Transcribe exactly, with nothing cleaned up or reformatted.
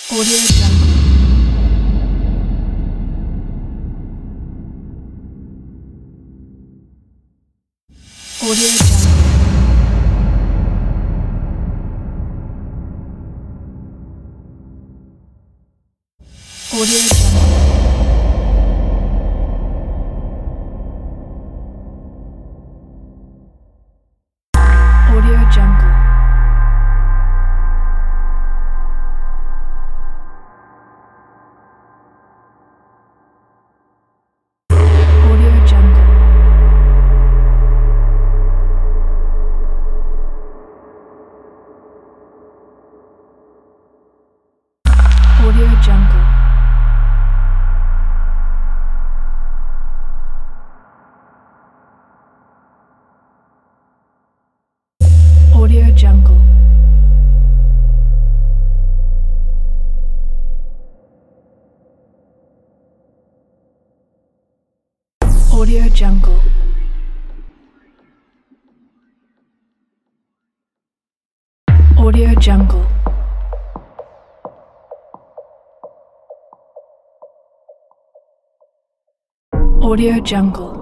Audio Jungle. Audio Jungle. Audio Jungle. Audio Jungle. Audio Jungle. Audio Jungle. Audio Jungle. Audio Jungle. Audio Jungle. Audio Jungle.